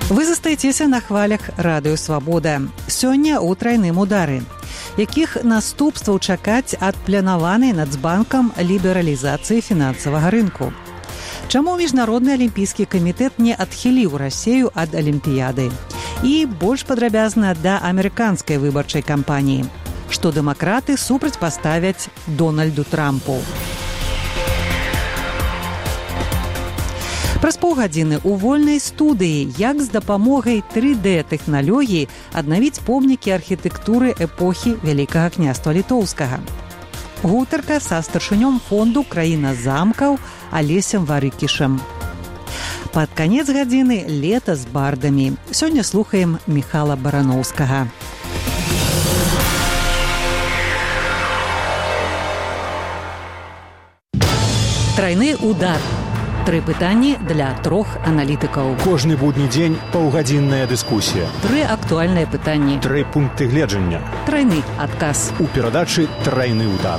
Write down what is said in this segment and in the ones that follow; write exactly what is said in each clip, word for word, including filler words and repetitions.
Вы застаецеся на хвалях радыё Свабода. Сёння ў трайным удары. Якіх наступстваў чакаць ад планаванай Нацбанкам лібералізацыі фінансавага рынку? Чаму Міжнародны алімпійскі камітэт не адхіліў Расею ад алімпіяды? І больш падрабязна да амерыканскай выбарчай кампаніі. Што дэмакраты супрацьпаставяць Дональду Трампу. Праз паўгадзіны ў вольнай студыі, як з дапамогай тры дэ-тэхналогіі аднавіць помнікі архітэктуры эпохі Вялікага княства Літоўскага. Гутарка са старшынём фонду «Краіна замкаў» Алесем Варыкішам. Пад канец гадзіны лета з бардамі. Сёння слухаем Міхала Бараноўскага. Трайны удар. Тры пытанні для трох аналітыкаў. Кожны будні дзень паўгадзінная дыскусія. Тры актуальныя пытанні. Тры пункты гледжання. Трайны адказ. У перадачы «Трайны удар».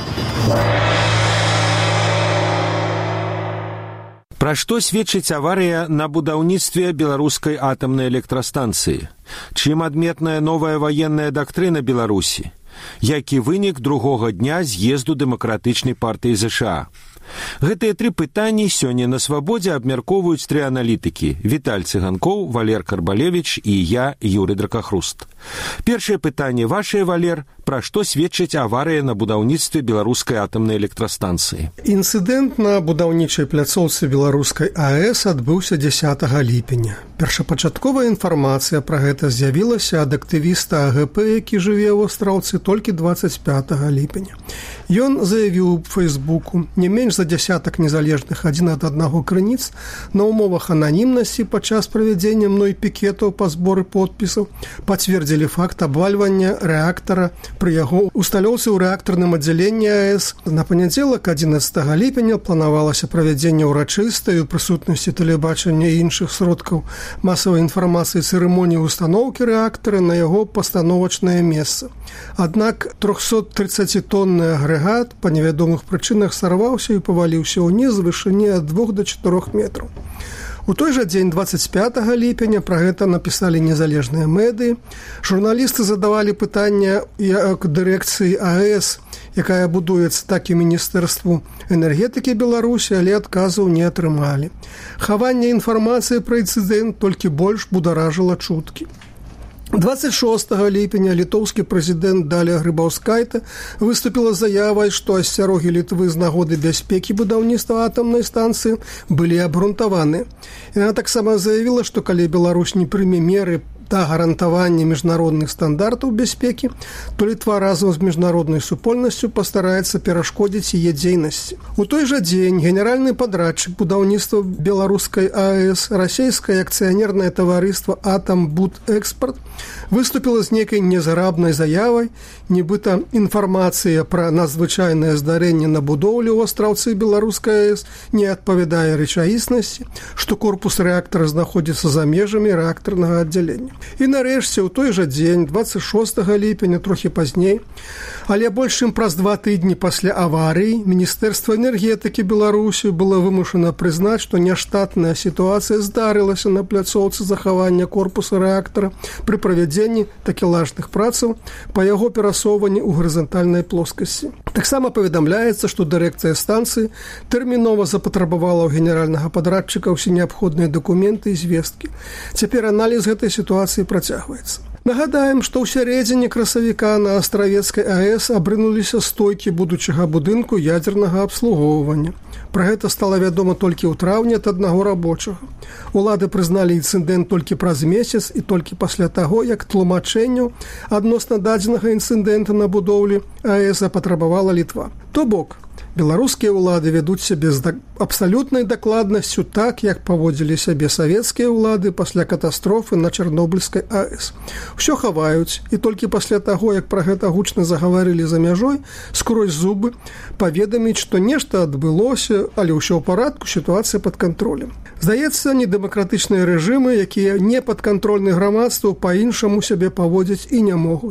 Пра што сведчыць аварыя на будаўніцтве беларускай атамнай электрастанцыі? Чым адметная новая ваенная дактрына Беларусі? Які вынік другога дня з'езду дэмакратычнай партыі ЗША? Гэтыя тры пытанні сёння на Свабодзе абмяркоўваюць тры аналітыкі: Віталь Цыганкоў, Валер Карбалевіч і я, Юрый Дракахруст. Першае пытанне вашае, Валер, пра што сведчыць аварыя на будаўніцтве беларускай атамнай электрастанцыі? Інцыдэнт на будаўнічай пляцоўцы беларускай АЭС адбыўся дзясятага ліпеня. Першапачатковая інфармацыя пра гэта з'явілася ад актывіста АГП, які жыве ў Астраўцы, толькі дваццаць пятага ліпеня. Ён заявіў у Фейсбуку: не менш за дзясятак незалежных адзін ад аднаго крыніц на умовах ананімнасці падчас правядзення мной пікетаў па зборы подпісаў пацвердзілі факт абвальвання рэактара пры яго усталёўцы ў рэактарным аддзяленні АЭС. На панядзелак, адзінаццатага ліпеня, планавалася правядзенне ўрачыстай у прысутнасці тэлебачання і іншых сродкаў масавай інфармацыі цырымоніі устаноўкі рэактара на яго пастановачнае месца. Аднак трохсоттрыццацітонны агрэгат па невядомых прычынах сарваўся і паваліўся ўніз з вышыні ад двух да чатырох метраў. У той жа дзень, дваццаць пятага ліпеня, пра гэта напісалі незалежныя медыі. Журналісты задавалі пытання як дырэкцыі АЭС, якая будуецца, так і Міністэрству энергетыкі Беларусі, але адказаў не атрымалі. Хаванне інфармацыі пра інцыдэнт толькі больш бударажыла чуткі. дваццаць шостага ліпеня літоўскі прэзідэнт Даля Грыбаўскайта выступіла з заявай, што асцярогі Літвы з нагоды бяспекі будаўніцтва атамнай станцыі былі абгрунтаваны. Яна таксама заявіла, што калі Беларусь не прыме меры да гарантавання міжнародных стандартаў бяспекі, то Літва разам з міжнароднай супольнасцю пастараецца перашкодзіць яе дзейнасці. У той жа дзень генеральны падрадчык будаўніцтва беларускай АЭС, расійскае акцыянернае таварыства «Атамбудэкспарт» выступіла з нейкай незграбнай заявай, нібыта інфармацыя пра надзвычайнае здарэнне на будоўлі ў Астраўцы беларускай АЭС не адпавядае рэчаіснасці, што корпус рэактара знаходзіцца за межамі рэактарнага аддзялення. І нарэшце, у той жа дзень, дваццаць шостага ліпеня, трохі пазней, але больш чым праз два тыдні пасля аварыі, Міністэрства энергетыкі Беларусі было вымушана прызнаць, што няштатная сітуацыя здарылася на пляцоўцы захавання корпуса рэактара пры правядзенні такелажных працаў па яго перасоўванні ў гарызантальнай плоскасці. Таксама паведамляецца, што дырэкцыя станцыі тэрмінова запатрабавала ў генеральнага падрадчыка ўсе неабходныя дакументы і звесткі. Цяпер аналіз гэтай сітуацыі працягваецца. Нагадаем, што ў сярэдзіне красавіка на Астравецкай АЭС абрынуліся стойкі будучага будынку ядзернага абслугоўвання. Пра гэта стала вядома толькі ў траўні ад аднаго рабочага. Улады прызналі інцыдэнт толькі праз месяц і толькі пасля таго, як тлумачэнняў адносна дадзенага інцыдэнта на будоўлі АЭС запатрабавала Літва. То бок, беларускія ўлады вядуць сябе з абсалютнай дакладнасцю так, як паводзілі сябе савецкія ўлады пасля катастрофы на Чарнобыльскай АЭС. Усё хаваюць, і толькі пасля таго, як пра гэта гучна загаварылі за мяжой, скрозь зубы паведаміць, што нешта адбылося, але ўсё ў парадку, сітуацыя пад кантролем. Здаецца, недэмакратычныя рэжымы, якія не падкантрольны грамадству, па-іншаму сябе паводзяць і не могуць.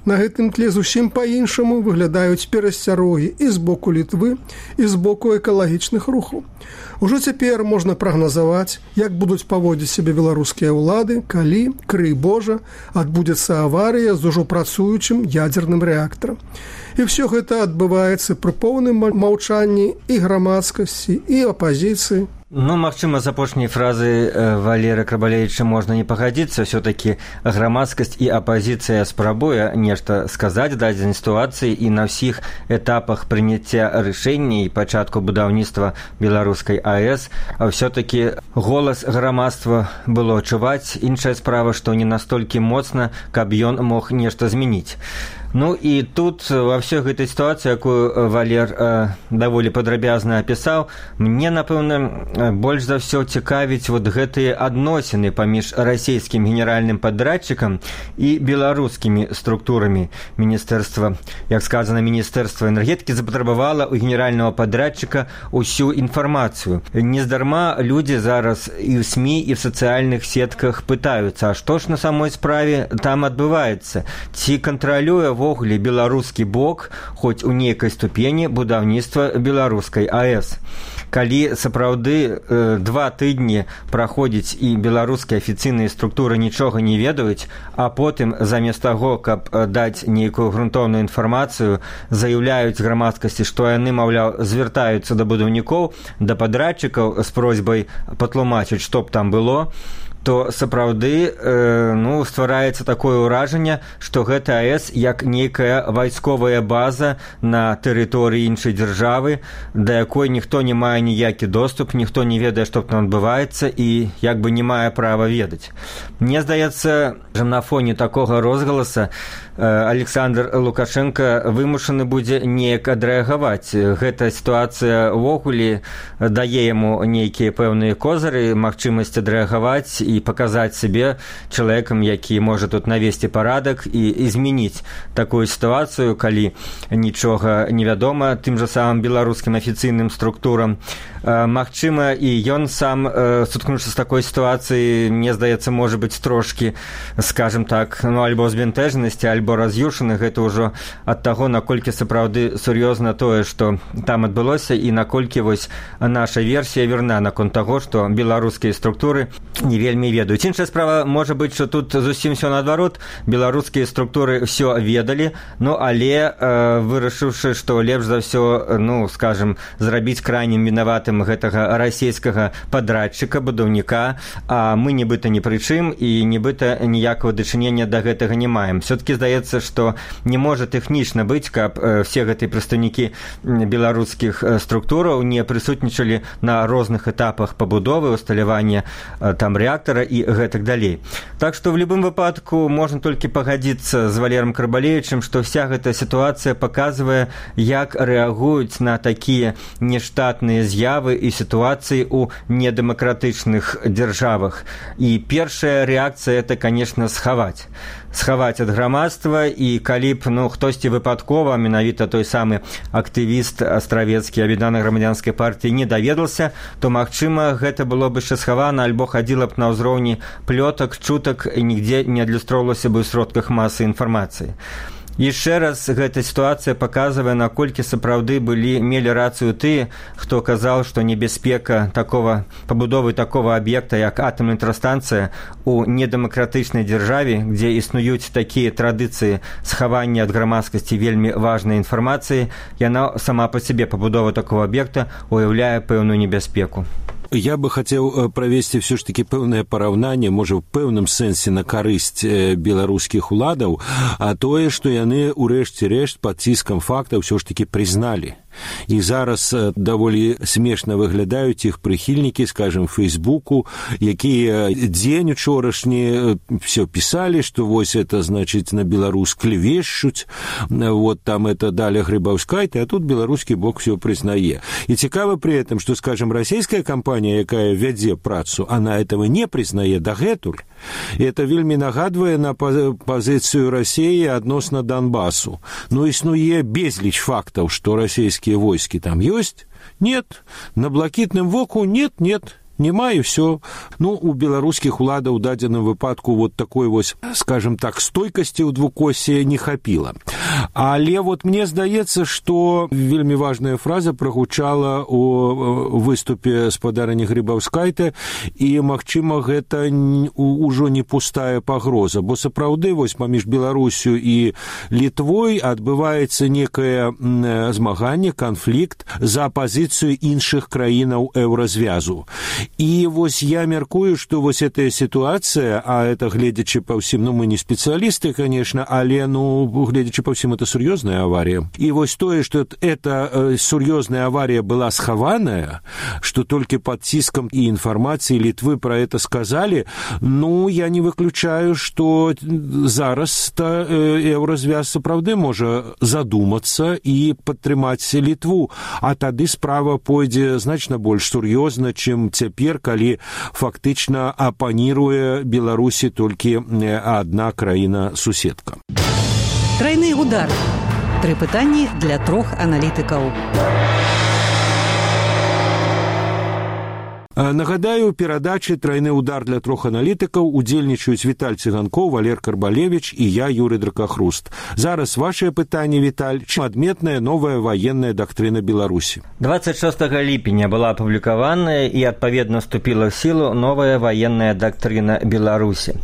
На гэтым тле зусім па-іншаму выглядаюць перасцярогі і з боку Літвы, і з боку экалагічных рухаў. Ужо цяпер можна прагназаваць, як будуць паводзіць сябе беларускія ўлады, калі, крый Божа, адбудзецца аварыя з ужо працуючым ядзерным рэактарам. І ўсё гэта адбываецца пры поўным маўчанні і грамадскасці, і апазіцыі. Ну, магчыма, з апошняй фразы Валерыя Крабалевіча можна не пагадзіцца. Ўсё-такі грамадскасць і апазіцыя спрабуе нешта сказаць дадзенай сітуацыі і на ўсіх этапах прыняцця рашэння і пачатку будаўніцтва беларускай АЭС. Ўсё-такі голас грамадства было чуваць. Іншая справа, што не настолькі моцна, каб ён мог нешта змяніць. Ну і тут ва ўсёй гэтай сітуацыі, якую Валер э, даволі падрабязна апісаў, мне, напэўна, больш за ўсё цікавіць вот гэтыя адносіны паміж расійскім генеральным падрадчыкам і беларускімі структурамі. Міністэрства, як сказана, Міністэрства энергетыкі запатрабавала ў генеральнага падрадчыка ўсю інфармацыю. Нездарма людзі зараз і ў СМІ, і в сацыяльных сетках пытаюцца, а што ж на самой справе там адбываецца? Ці кантралюе ввогуле беларускі бок хоць у нейкай ступені будаўніцтва беларускай АЭС. Калі сапраўды э, два тыдні праходзіць і беларускія афіцыйныя структуры нічога не ведаюць, а потым замест таго, каб даць нейкую грунтоўную інфармацыю, заяўляюць грамадскасці, што яны, маўляў, звяртаюцца да будаўнікоў, да падрадчыкаў з просьбай патлумачыць, што б там было, то сапраўды э, ну, ствараецца такое ўражанне, што гэта АЭС як нейкая вайсковая база на тэрыторыі іншай дзяржавы, да якой ніхто не мае ніякі доступ, ніхто не ведае, што там адбываецца і як бы не мае права ведаць. Мне здаецца, на фоне такога розгаласа Александр Лукашенко вымушаны будзе неяк адрэагаваць. Гэта сітуацыя ўвогуле дае яму нейкія пэўныя козыры, магчымасць адрэагаваць і паказаць сябе чалавекам, які можа тут навесці парадак і, і змяніць такую сітуацыю, калі нічога не вядома тым жа самым беларускім афіцыйным структурам. Магчыма, і ён сам, сутыкнуўшы з такой сітуацыі, мне здаецца, можа быць трошкі, скажем так, ну, альбо збянтэжанасці, альбо раз'юшаны. Гэта ўжо ад таго, наколькі сапраўды сур'ёзна тое, што там адбылося, і наколькі вось наша версія верна наконт таго, што беларускія структуры не вельмі ведаюць. Іншая справа можа быць, што тут зусім усё наадварот. Беларускія структуры ўсё ведалі, ну, але э, вырашыўшы, што лепш за ўсё, ну, скажем, зрабіць крайнім вінаватым гэтага расійскага падрадчыка, будаўніка, а мы нібыта ні пры чым і нібыта ніякага дачынення да гэтага не маем. Все-таки здаецца, што не можа тэхнічна быць, каб э, все гэтыя прадстаўнікі беларускіх э, структураў не прысутнічалі на розных этапах пабудовы, усталявання э, там рэактара і гэтак далей. Так што в любым выпадку можна толькі пагадзіцца з Валером Крабалевічем, што вся гэта сітуацыя паказвае, як рэагуюць на такія нештатныя з'явы і сітуацыі ў недэмакратычных дзяржавах. І першая рэакцыя – это, конечно, схаваць. Схаваць ад грамадства, і калі б, ну, хтосьці выпадкова, менавіта той самы актывіст астравецкі аб'яднанай грамадзянскай партыі не даведаўся, то, магчыма, гэта было б яшчэ схавана, альбо хадзіла б на ўзроўні плётак, чутак, і нігдзе не адлюстроўвалася бы ў сродках масы інфармацыі. Яшчэ раз гэта сітуацыя паказвае, наколькі сапраўды былі мелі рацыю тыя, хто казаў, што небяспека такого пабудовы такого аб'екта, як атамная электрастанцыя у недэмакратычнай дзяржаве, дзе існуюць такія традыцыі схавання ад грамадскасці вельмі важнай інфармацыі, яна сама па сабе пабудова такого аб'екта уяўляе пэўную небяспеку. Я бы хацеў правесці все ж таки пэўнае параўнанне, можа, в пэўным сэнсе на карысць беларускіх уладаў, а тое, што яны ўрэшце рэшт пад ціскам факта ўсё ж таки прызналі. І зараз даволі смешна выглядаюць іх прыхільнікі, скажем, Фейсбуку, якія дзень учорашні все пісалі, што вось это, значыць, на беларус клевешчуць, вот там это Даля Грыбаўскайта, а тут беларускі бок все прызнае. І цікава при этом, што, скажем, расійская кампанія, якая вядзе працу, она этого не прызнае дагэтуль. І это вельмі нагадвае на пазіцыю Расіі адносна Донбасу. Ну, існуе безліч фактаў, што расійскія войскі там ёсць? Нет. На блакітным воку? Нет, нет. няма і все. Ну, у беларускіх уладаў у дадзеным выпадку вот такой вось, скажем так, стойкасці ў двукосе не хапіла. Але вот мне здаецца, што вельмі важная фраза прагучала у выступе спадарыні Грыбаўскайте, і, магчыма, гэта ўжо не пустая пагроза, бо сапраўды вось паміж Беларусю і Літвой адбываецца некае змаганне, канфлікт за пазіцыю іншых краінаў еўразвязу. І вось я мяркую, што вось эта сітуацыя, а это гледзячы па ўсім, ну мы не спецыялісты, конечно, але ну гледзячы па ўсім, это сур'ёзная авария. И вот то, что эта э, сур'ёзная авария была схаваная, что только под тиском и информацией Литвы про это сказали, ну, я не выключаю, что зараз-то э, Еўразвяз сапраўды можа задуматься и падтрымаць Литву, а тады справа пойдзе значна больш сур'ёзна, чым цяпер, калі фактычна апаніруе Беларусі толькі адна краіна-суседка. Трайны удар. Тры пытанні для трох аналітыкаў. Нагадаю, у перадачы «Трайны удар» для трох аналітыкаў удзельнічаюць Віталь Цыганкоў, Валер Карбалевич і я, Юрый Дракахруст. Зараз вашее пытанне, Віталь. Чым адметная новая военная доктрина Беларусі? двадцать шестого ліпеня была апублікаваная і адпаведна вступила в силу новая военная доктрина Беларусі.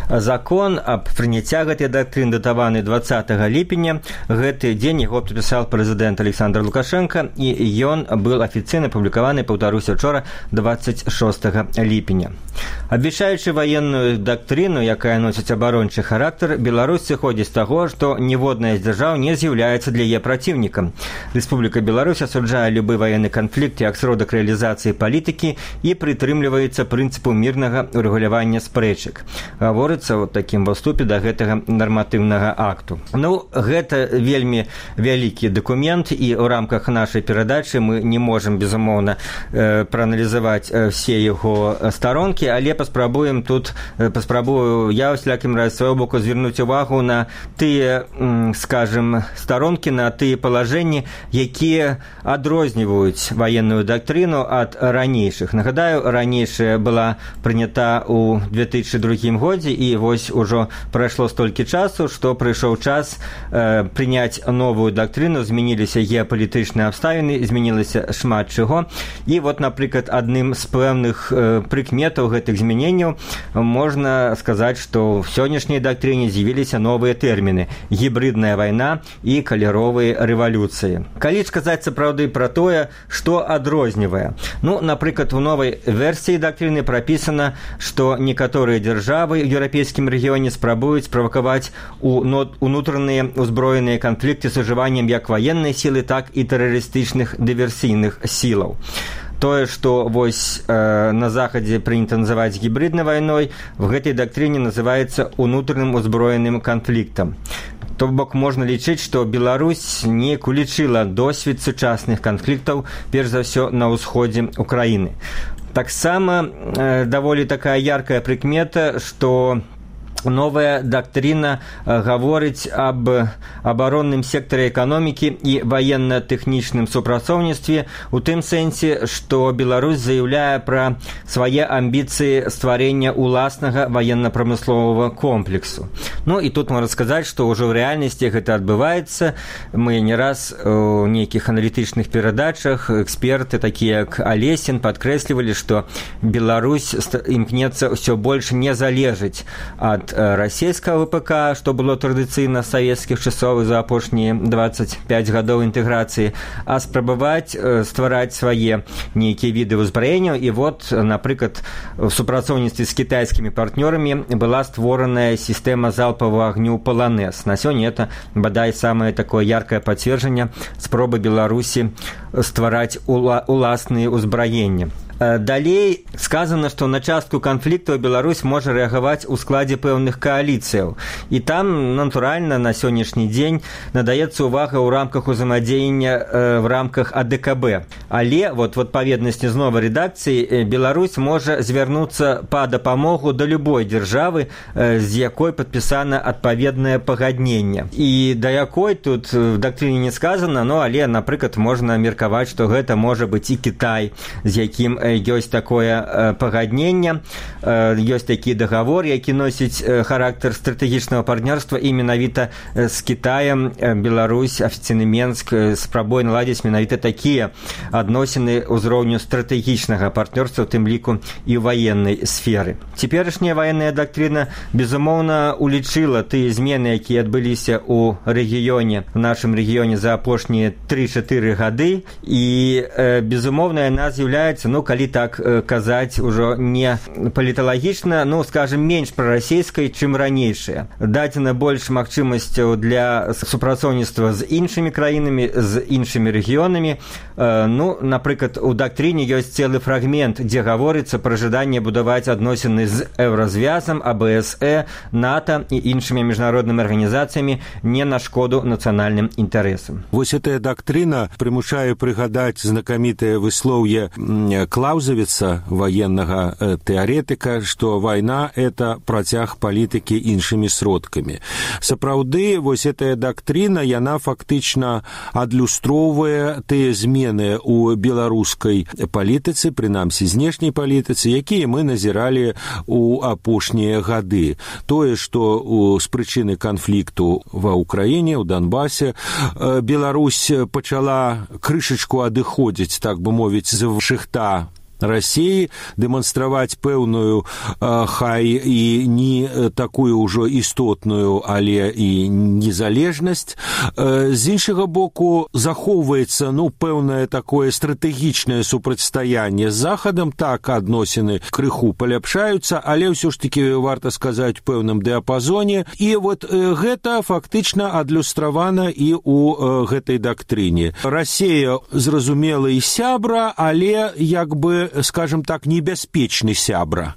Закон аб прыняцця гэтай доктрины датаваны двадцатого ліпеня. Гэты дзень яго падпісаў прэзідэнт Александр Лукашенко, і ён был афіцыйна апублікаваны, паўтаруся, учора, двадцать шестого ліпеня. Абвяшчаючы военную доктрину, якая носіць абарончы характар, Беларусь сыходзіць з таго, што ніводная з дзяржаў не з'яўляецца для яе праціўнікам. Рэспубліка Беларусь асуджае любы военны канфлікт як сродак рэалізацыі палітыкі і прытрымліваецца прынцыпу мірнага урэгулявання спрэчак. Гаворыцца ў такім выступе да гэтага нарматыўнага акту. Ну, гэта вельмі вялікі дакумент, і ў рамках нашай перадачы мы не можам, безумоўна, э, прааналізаваць все его сторонки, але паспрабуем тут, паспрабую я ўсялякім разе свайго боку звярнуць увагу на тыя, скажем, сторонки, на тыя палажэнні, якія адрозніваюць военную доктрину ад ранейшых. Нагадаю, ранейшая была прынята ў две тысячы другім годзе, і вось ужо прайшло столькі часу, што прыйшоў час э, прыняць новую доктрину, змяніліся геапалітычныя абставіны, змянілася шмат чаго. І вот, напрыклад, адным з пэўных э, прыкметаў гэтых змяненняў можна сказаць, што в сённяшняй дактрыне з'явіліся новыя тэрміны: гібридная вайна і каляровыя рэвалюцыі. Калі сказаць сапраўды пра тое, што адрознівае. Ну, напрыклад, у новай версіі дактрыны прапісана, што некаторыя дзяржавы ў еўрапейскім рэгіёне спрабуюць правакаваць унутраныя узброеныя канфлікты з ужываннем як ваеннай сілы, так і тэрарыстычных дыверсійных сілаў. Тое, што вось э, на Захадзе прынята называць гібриднай вайной, в гэтай дактрыне называецца унутраным узброеным канфліктам. То бок можна лічыць, што Беларусь неяк улічыла досвед сучасных канфліктаў, перш за ўсё на ўсходзе Украіны. Таксама э, даволі такая яркая прыкмета, што новая доктрина гаворыць аб абаронным секторе эканомікі і военно-тэхнічным супрацоўніцтве у тым сэнсе, што Беларусь заяўляе пра свае амбіцыі стварэння ўласнага военно-прамысловага комплексу. Ну і тут можна сказаць, што ўжо ў рэальнасці гэта адбываецца. Мы не раз у нейкіх аналітычных перадачах эксперты, такія як Алесін, падкрэслівалі, што Беларусь імкнецца ўсё больш не залежыць ад расійскага ВПК, што было традыцыйна з савецкіх часоў за апошнія двадцать пять гадоў інтэграцыі, а спрабаваць ствараць свае нейкія віды ўзбраенняў. І вот, напрыклад, у супрацоўніцтве з кітайскімі партнёрамі была створаная сістэма залпавага агню «Полонез». На сёння это, бадай, самае такое яркае пацверджанне спробы Беларусі ствараць ула- уласныя ўзбраенні. Далей сказано, што на частку канфліктаў Беларусь можа рэагаваць у складзе пэўных кааліцыяў. І там, натуральна, на сённяшні дзень надаецца ўвага ў рамках узаемадзеяння э, в рамках А Д К Б. Але, вот в адпаведнасці з новай рэдакцыяй, Беларусь можа звярнуцца па дапамогу да любой дзяржавы, э, з якой падпісана адпаведнае пагадненне. І да якой тут в дактрыне не сказана, ну, але, напрыклад, можна меркаваць, што гэта можа быць і Кітай, з якім ёсць такое пагадненне, ёсць такі дагавор, які носіць характар стратэгічнага партнёрства, і менавіта з Кітаем Беларусь, афіцыйны Менск спрабуе наладзіць менавіта такія адносіны ўзроўню стратэгічнага партнёрства, у тым ліку і ў ваеннай сферы. Цяперашняя ваенная дактрына, безумоўна, улічыла тыя змены, якія адбыліся ў рэгіёне, в нашым рэгіёне за апошнія тры-чатыры гады, і, безумоўна, яна з'яўляецца, ну, калі так казаць, ужо не паліталагічна, ну, скажем, менш прарасійскай, чым ранейшая. Дадзена больш магчымасцяў для супрацоўніцтва з іншымі краінамі, з іншымі рэгіёнамі. Ну, напрыклад, у дактрыне ёсць цэлы фрагмент, дзе гаворыцца пра жаданне будаваць адносіны з Еўразвязам, а бэ эс э, НАТО і іншымі міжнароднымі арганізацыямі не на шкоду нацыянальным інтарэсам. Вось гэтая дактрына прымушае прыгадаць знакамітае выслоўе Клаўзавіца, военнага тэарэтыка, што вайна – это працяг палітыкі іншымі сродкамі. Сапраўды, вось гэтая дактрына, яна фактычна адлюстроўвае тыя змены ў беларускай палітыцы, прынамсі знешняй палітыцы, якія мы назіралі ў апошнія гады. Тое, што з прычыны канфлікту ва ўкраіне, у Донбасе, Беларусь пачала крышачку адыходзіць, так бы мовіць, з шыхта России, дэманстраваць пэўную, хай і не такую ўжо істотную, але і незалежнасць. З іншага боку, захоўваецца, ну, пэўнае такое стратэгічнае супрацьстаянне з Захадам, так, адносіны крыху паляпшаюцца, але ўсё ж такі варта сказаць пэўным дыяпазоне. І вот гэта фактычна адлюстравана і ў гэтай дактрыне. Расія, зразумела, і сябра, але як бы, скажем так, небяспечны сябра,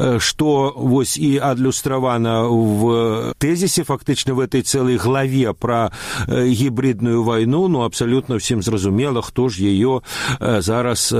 што вось і адлюстравана в тезісе, фактычна в этой цэлай главе пра гібридную вайну, ну, абсалютна ўсім зразумела, хто ж яе зараз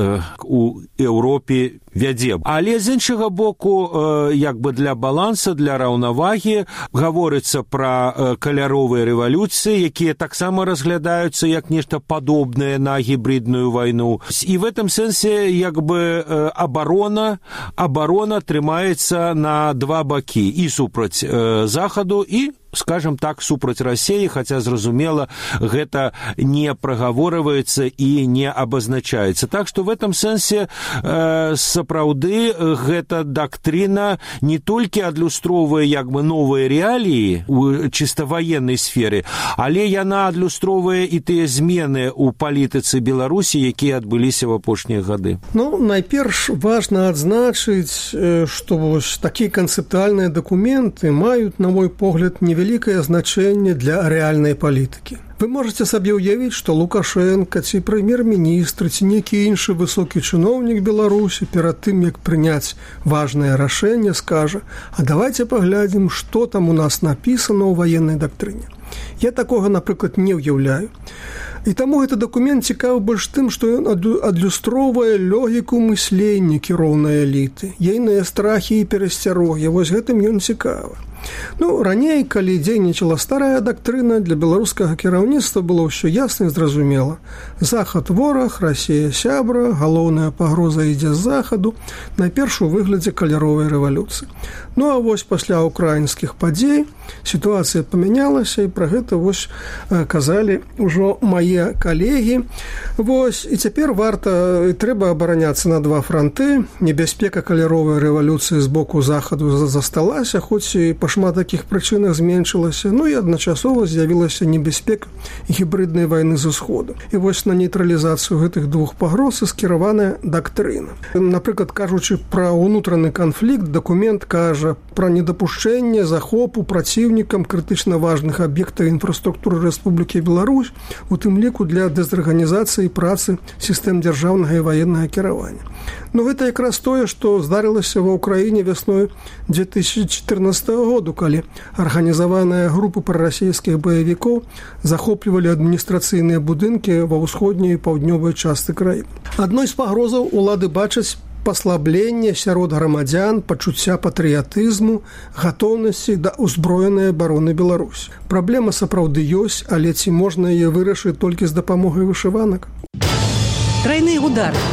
у Еўропе вядзе. Але з іншага боку, як бы для баланса, для раўнавагі, гаворыцца пра каляровыя рэвалюцыі, якія таксама разглядаюцца як нешта падобнае на гібридную вайну. І в этом сэнсе, як бы, оборона, оборона трымаецца на два бакі, і супраць э, Захаду, і, скажем так, супраць России, хотя, зразумела, гэта не прагаворываецца і не абазначаецца. Так што в этом сэнсе э, сапраўды гэта дактрына не толькі адлюстроўвае як бы новыя рэаліі ў чыста ваеннай сферы, але яна адлюстроўвае і тыя змены ў палітыцы Беларусі, якія адбыліся в апошнія гады. Ну, найперш важна адзначыць, што вось такія канцэптуальныя дакументы маюць, на мой погляд, невялікае великое значение для реальной политики. Вы можете сабе ўявіць, што Лукашенко ці прэм'ер-міністр ці нейкі іншы высокі чыноўнік Беларусі перад тым, як прыняць важнае рашэнне, скажа: а давайте паглядзім, што там у нас напісана ў ваеннай дактрыне. Я такога, напрыклад, не ўяўляю. І таму гэты дакумент цікавы больш тым, што ён адлюстроўвае логіку мыслення кіроўнай эліты, ейныя страхі і перасцярогі. Вось гэтым ён цікавы. Ну, раней, калі дзейнічала старая дактрына, для беларускага кіраўніцтва было ўсё ясна і зразумела. Захад вораг, Расія сябра, галоўная пагроза ідзе з захаду, найперш у выглядзе каляровай рэвалюцыі. Ну, а вось пасля украінскіх падзей сітуацыя памянялася, і пра гэта вось казалі ўжо мае калегі. Вось, і цяпер варта, і трэба абараняцца на два франты. Небяспека каляровай рэвалюцыі з боку захаду засталася, хоць і па шмат такіх прычынах зменшылася, ну і адначасова з'явілася небяспека гібриднай вайны з усходу. І вось на нейтралізацыю гэтых двух пагроз скіраваная дактрына. Напрыклад, кажучы пра ўнутраны канфлікт, дакумент кажа пра недапушчэнне захопу праціўнікам крытычна важных аб'ектаў інфраструктуры Рэспублікі Беларусь, у тым ліку для дэзарганізацыі працы сістэм дзяржаўнага і ваеннага кіравання. Ну, гэта якраз тое, што здарылася ва ўкраіне вясной две тысячи чатырнаццатага году, калі арганізаваныя групы прарасійскіх баевікоў захоплівалі адміністрацыйныя будынкі ва ўсходняй і паўднёвай частцы краіны. Адной з пагрозаў улады бачаць паслабленне сярод грамадзян пачуцця патрыятызму, гатоўнасці да ўзброенай абароны Беларусі. Праблема сапраўды ёсць, але ці можна яе вырашыць толькі з дапамогай вышыванак? Тройны удар.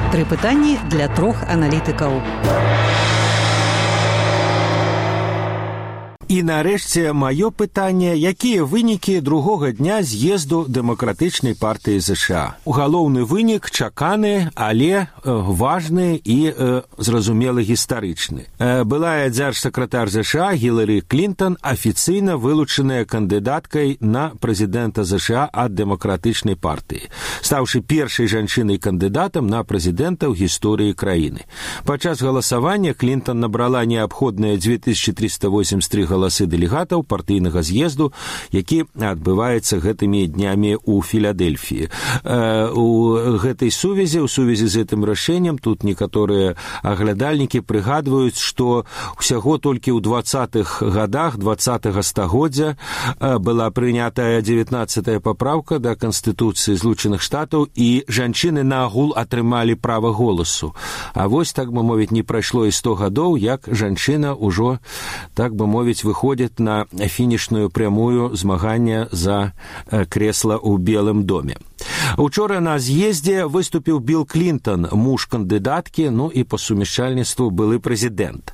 Тры пытанні для трох аналітыкаў. І нарэшце маё пытанне, якія вынікі другога дня з'езду дэмакратычнай партыі ЗША. Галоўны вынік чаканы, але э, важны і э, зразумелы гістарычны. Э, былая дзяржсакратар ЗША Гілары Клінтон афіцыйна вылучаная кандыдаткай на прэзідэнта ЗША ад дэмакратычнай партыі, стаўшы першай жанчынай-кандыдатам на прэзідэнта ў гісторыі краіны. Падчас галасавання Клінтон набрала неабходныя две тысячи триста восемьдесят три галасы дэлегатаў партыйнага з'езду, які адбываецца гэтымі днямі ў Філадельфіі. Э, у гэтай сувязі, у сувязі з гэтым рашэннем, тут некаторыя аглядальнікі прыгадваюць, што ўсяго толькі ў двадцатых гадах двадцатага стагоддзя э, была прынятая дзевятнаццатая папраўка да Канстытуцыі Злучаных Штатаў, і жанчыны наогул атрымалі права голасу. А вось, так бы мовіць, не прайшло і сто гадоў, як жанчына ўжо, так бы мовіць, выходит на фінішную прямую змагання за крэсла ў Белым доме. Учора на з'ездзе выступіў Білл Клінтон, муж кандыдаткі, ну і па сумяшчальніцтву былы прэзідэнт.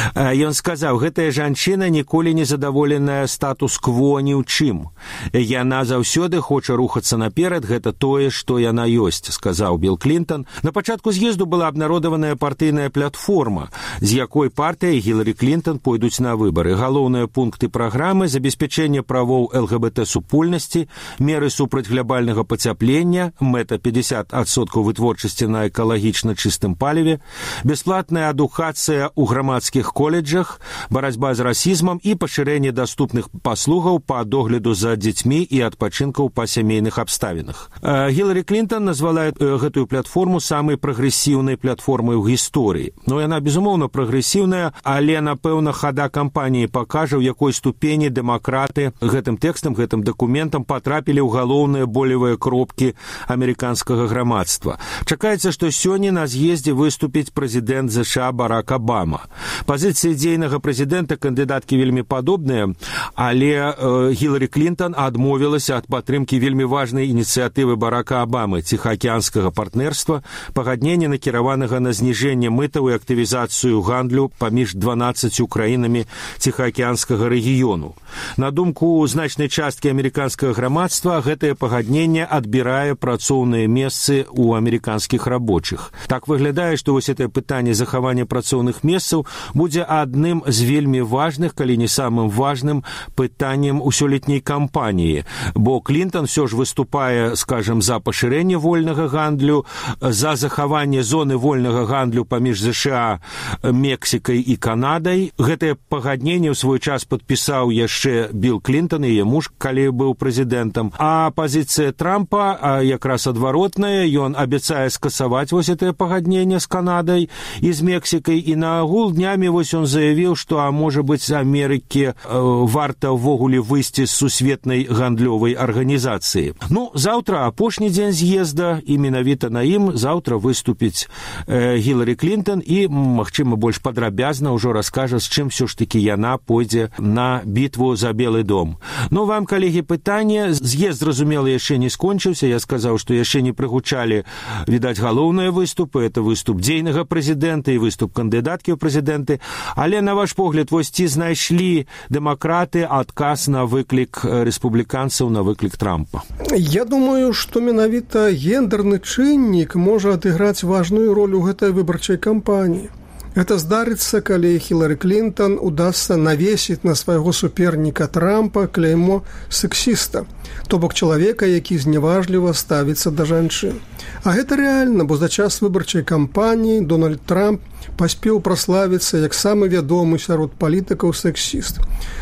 Ён сказаў, гэтая жанчына ніколі не задаволеная статус-кво ні ў чым. Яна заўсёды хоча рухацца наперад, гэта тое, што яна ёсць, сказаў Білл Клінтон. На пачатку з'езду была абнародаваная партыйная платформа, з якой партыя і Гілары Клінтон пойдуць на выбары. Галоўныя пункты праграмы – забеспячэнне правоў ЛГБТ-супольнасці, меры супраць глобальнага пацяплення, мэта пятьдесят адсоткаў вытворчасці на экалагічна чыстым паліве, бясплатная адукацыя ў грамадскіх коледжах, барацьба з расізмам і пашырэнне даступных паслугаў па догляду за дзецьмі і адпачынкаў па сямейных абставінах. Гілары Клінтон назвала гэтую платформу самай прагрэсіўнай платформай у гісторыі. Ну, яна, безумоўна, прагрэсіўная, але, напэўна, хада кампаніі пакажа, у якой ступені дэмакраты гэтым тэкстам, гэтым дакументам патрапілі ў галоўныя болевыя кропкі амерыканскага грамадства. Чакаецца, што сёння на з'ездзе выступіць прэзідэнт ЗША Барак Абама. Пазіцыі дзейнага прэзідэнта кандыдаткі вельмі падобныя, але э, Гілары Клінтон адмовілася ад падтрымкі вельмі важнай ініцыятывы Барака Абамы ціхаакіянскага партнерства, пагаднення накіраванага на зніжэнне мытаў і актывізацыю гандлю паміж дванаццаццю краінамі ціхаакіянскага рэгіёну. На думку значнай часткі амерыканскага грамадства, гэтае пагадненне адбірае працоўныя месцы ў амерыканскіх рабочых. Так выглядае, што вось гэтае пытанне захавання працоўных месцаў будзе адным з вельмі важных, калі не самым важным пытаннем у сёлетняй кампаніі, бо Клінтон все ж выступае, скажем, за пашырэнне вольнага гандлю, за захаванне зоны вольнага гандлю паміж ЗША, Мексікай і Канадай. Гэтае пагадненне ў свой час падпісаў яшчэ Білл Клінтон, яе муж, калі быў прэзідэнтам. А пазіцыя Трампа якраз адваротная, ён абяцае скасаваць вось гэтае пагадненне з Канадай і з Мексікай, і наагул днямі вось ён заявіў, што, а можа быць, Амерыкі э, варта ўвогуле выйсці з сусветнай гандлёвай арганізацыі. Ну, заўтра апошні дзень з'езда, і менавіта на ім заўтра выступіць э, Гілары Клінтон і, магчыма, больш падрабязна ўжо раскажа, з чым все ж таки яна пойдзе на бітву за Белы дом. Ну, вам, калегі, пытанне. З'езд, зразумела, яшчэ не скончыўся. Я сказаў, што яшчэ не прыгучалі, відаць, галоўныя выступы. Это выступ дзейнага прэзідэнта і выступ кандыдаткі ў прэзідэнты. Але, на ваш погляд, вось ці знайшлі дэмакраты адказ на выклік рэспубліканцаў, на выклік Трампа? Я думаю, што менавіта гендерны чыннік можа адыграць важную роль у гэтай выбарчай кампаніі. Это здарыцца, калі Гілары Клінтон удасца навесіць на свайго суперніка Трампа кляймо сексіста, то бок чалавека, які зневажліва ставіцца да жанчын. А гэта рэальна, бо за час выбарчай кампаніі Дональд Трамп паспеў праславіцца як самы вядомы сярод палітыкаў сексіст.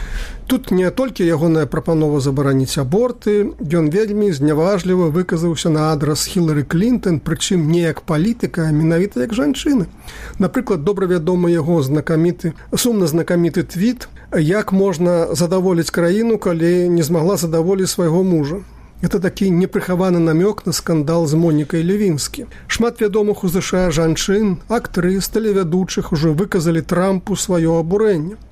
Тут не толькі ягоная прапанова забараніць аборты, ён вельмі зняважліва выказаўся на адрас Гілары Клінтон, прычым не як палітыка, а менавіта як жанчыны. Напрыклад, добра вядомы яго знакаміты, сумна знакаміты твіт, як можна задаволіць краіну, калі не змагла задаволіць свайго мужа. Это такі непрыхаваны намёк на скандал з Монікай Левінскі. Шмат вядомых у ЗША жанчын, актрыс, тэлевядучых ужо выказалі Трампу сваё абурэнне.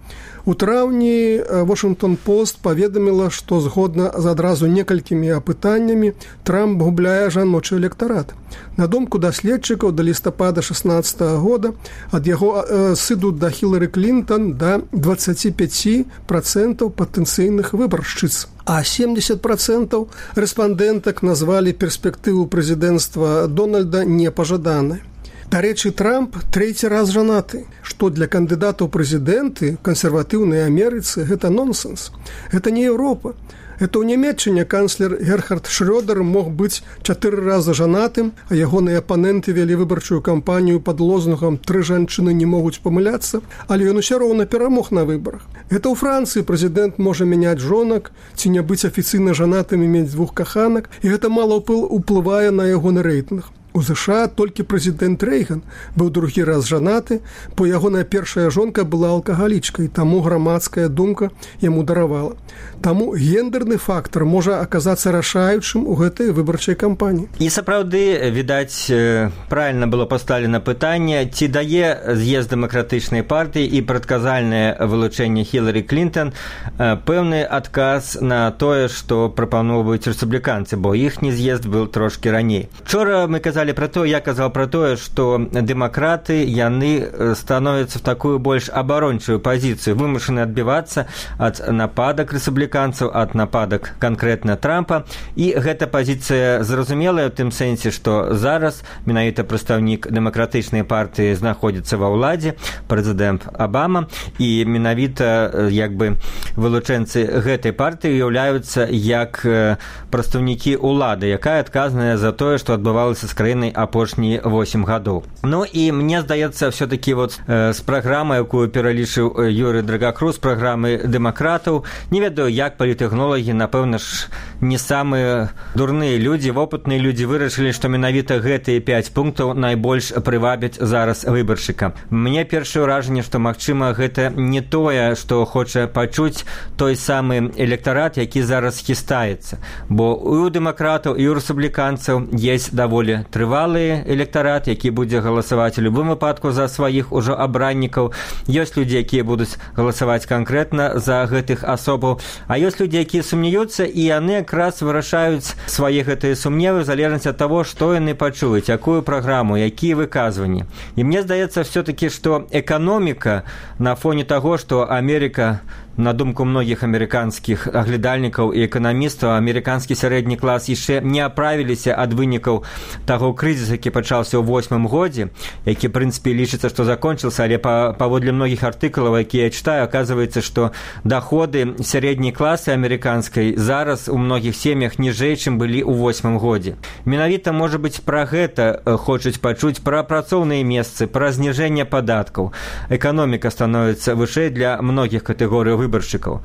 У траўні Вашынгтон-Пост паведаміла, што згодна з адразу некалькімі апытаннямі Трамп губляе жаночы электарат. На думку даследчыкаў, да лістапада шаснаццатага года ад яго э, сыдуць да Хілары Клінтон да дваццаць пяць працэнтаў патэнцыйных выбаршчыц. А семьдесят процентов рэспандэнтак назвалі перспектыву прэзідэнцтва Дональда непажаданай. Дарэчы, Трамп трэці раз жанаты, што для кандыдатаў прэзідэнты кансерватыўнай Амерыцы гэта нонсенс. Гэта не Еўропа. Это ў Нямецчыне канцлер Герхард Шрёдер мог быць чатыры раза жанатым, а ягоныя апаненты вялі выбарчую кампанію пад лозунгам «Тры жанчыны не могуць памыляцца», але ён усё роўна перамог на выбарах. Это ў Францыі прэзідэнт можа мяняць жонак ці не быць афіцыйна жанатым і мець двух каханак, і гэта мала ўплывае на ягоны рэйтынг. У ЗША толькі прэзідэнт Рэйган быў другі раз жанаты, бо ягоная першая жонка была алкагалічкай, таму грамадская думка яму даравала. Таму гендерны фактар можа аказацца рашаючым у гэтай выбарчай кампаніі. І сапраўды, відаць, правільна было пастаўлена пытанне, ці дае з'езд дэмакратычнай партыі і прадказальнае вылучэнне Хілары Клінтон пэўны адказ на тое, што прапаноўваюць рэспубліканцы, бо іхні з'езд быў трошкі раней. Вчора мы казалі про то, я казаў про тое, што дэмакраты, яны становяцца в такую больш абарончую пазіцыю, вымушаны адбівацца ад нападак рэспубліканцаў, ад нападак канкрэтна Трампа, і гэта пазіцыя зразумелая ў тым сэнсе, што зараз менавіта прадстаўнік дэмакратычнай партыі знаходзіцца ва ўладзе, прэзідэнт Абама, і менавіта як бы вылучэнцы гэтай партыі уяўляюцца як прадстаўнікі ўлады, якая адказная за тое, што адбывалася з краінай апошнія восемь гадоў. Ну і мне здаецца, все-таки вот э, з праграмай, якую пералічыў Юрый Драгакруз, праграмы дэмакратаў, не ведаю, як палітэхнолагі, напэўна ж, не самыя дурныя людзі, вопытныя людзі вырашылі, што менавіта гэтыя пяць пунктаў найбольш прывабяць зараз выбаршчыка. Мне першае ўражанне, што, магчыма, гэта не тое, што хоча пачуць той самы электарат, які зараз хістаецца. Бо у дэмакратаў і у рэспубліканцаў ёсць даволі трывалы электарат, які будзе галасаваць у любым выпадку за сваіх ужо абраннікаў. Ёсць людзі, якія будуць галасаваць канкрэтна за гэтых асобаў, а ёсць людзі, якія сумнююцца, і яны якраз вырашаюць свае гэтыя сумневы в залежнасці ад таго, што яны пачуюць, якую праграму, якія выказванні. І мне здаецца все-таки, што эканоміка на фоне таго, што Амерыка, на думку многіх амерыканскіх аглядальнікаў і эканамістаў, амерыканскі сярэдні клас яшчэ не аправіліся ад вынікаў таго крызісу, які пачаўся ў восьмым годзе, які, в прынцыпе, лічыцца, што закончыўся, але паводле многіх артыкулаў, якія я читаю, оказывается, што даходы сярэдняй класы амерыканскай зараз у многіх сем'ях ніжэй, чым былі ў восьмым годзе. Менавіта, можа быць, пра гэта хочуць пачуць, пра працоўныя месцы, пра зніжэнне падаткаў. Эканоміка становіцца вышэй для многіх катэгорый выбаршчыкаў.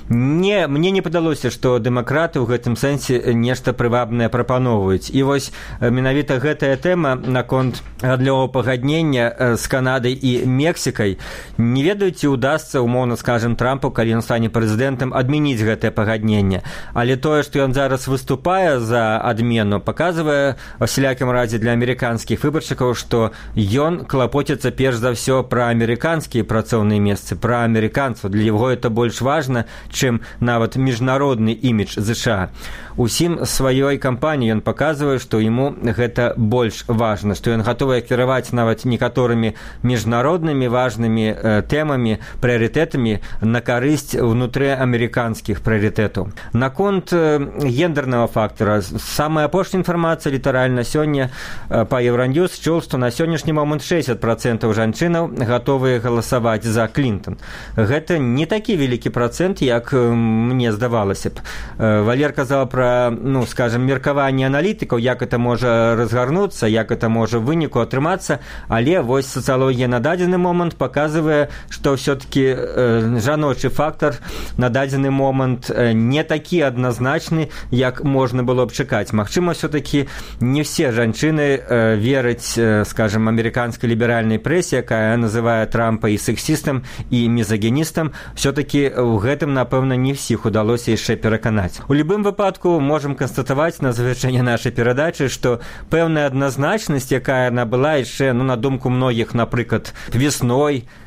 Не, мне не падалося, што дэмакраты ў гэтым сэнсе нешта прывабнае прапаноўваюць. І вось менавіта гэтая тэма наконт гандлёвага пагаднення з Канадай і Мексікай. Не ведаю, ці ўдасца, умоўна скажем, Трампу, калі ён стане прэзідэнтам, адмяніць гэтае пагадненне. Але тое, што ён зараз выступае за адмену, паказвае ва всялякім разе для амерыканскіх выбаршчыкаў, што ён клапоціцца перш за ўсё пра амерыканскія працоўныя месцы, пра амерыканцаў. Для яго это больш важна, чым нават міжнародны імідж ЗША. Усім сваёй кампаніі ён паказвае, што яму гэта больш важна, што ён гатовы кіраваць нават некаторымі міжнароднымі важнымі э, тэмамі, прыярытэтамі на карысць унутры амерыканскіх прыярытэтаў. Наконт э, гендернага фактара, самая апошняя інфармацыя літаральна сёння э, па Еўраньюз чуў, што на сённяшні момант шэсцьдзесят процентаў жанчынаў гатовыя галасаваць за Клінтон. Гэта не такі вялікі працэнт, як э, мне здавалася б. Э, Валер казаў пра, ну, скажем, меркаванне аналітыкаў, як это можа разгарнуцца, як это можа в выніку атрымацца, але вось сацыялогія на дадзены момант паказвае, што ўсё-такі э, жаночы фактар на дадзены момант э, не такі адназначны, як можна было б чакаць. Магчыма, ўсё-такі не все жанчыны э, вераць, э, скажем, амерыканскай ліберальнай прэсе, якая называе Трампа і сексістам, і мізагіністам. Все-таки ў гэтым, напэўна, не ўсіх удалося яшчэ пераканаць. У любым выпадку можам канстатаваць на завяршэнне нашай перадачы, што пэўная адназначнасць, якая яна была яшчэ, ну, на думку многіх, напрыклад, весной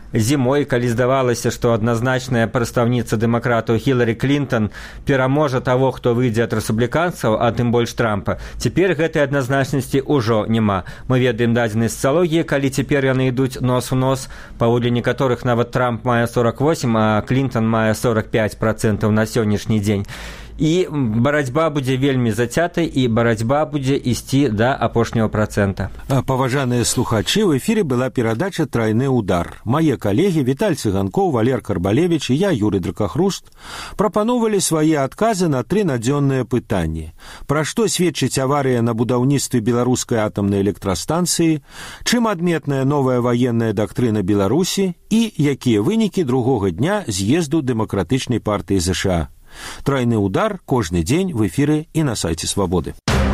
Зімой, калі здавалася, што адназначная прадстаўніца дэмакратаў Хілары Клінтон пераможа таго, хто выйдзе ад рэспубліканцаў, а тым больш Трампа, цяпер гэтай адназначнасці ўжо няма. Мы ведаем дадзеныя сацыялогіі, калі цяпер яны ідуць нос у нос, паводле некаторых нават Трамп мае сорок восемь, а Клінтон мае сорок пять процентаў на сённяшні дзень. І барацьба будзе вельмі зацятай, і барацьба будзе ісці да апошняга працэнта. Паважаныя слухачы, в эфіры была перадача «Трайны удар». Мае калегі Віталь Цыганкоў, Валер Карбалевіч і я, Юрый Дракахруст, прапановалі свае адказы на тры надзённыя пытанні. Пра што сведчыць аварыя на будаўніцтве беларускай атамнай электрастанцыі, чым адметная новая ваенная дактрына Беларусі і якія вынікі другога дня з'езду Дэмакратычнай партыі ЗША. Тройны удар кожны дзень в эфіры і на сайце Свабоды.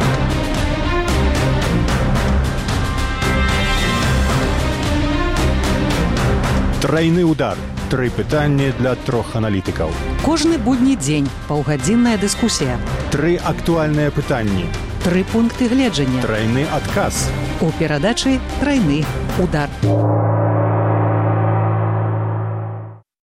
Тройны удар. Тры пытанні для трох аналітыкаў. Кожны будні дзень паўгадзінная дыскусія. Тры актуальныя пытанні. Тры пункты гледжання. Тройны адказ. У перадачы «Тройны удар».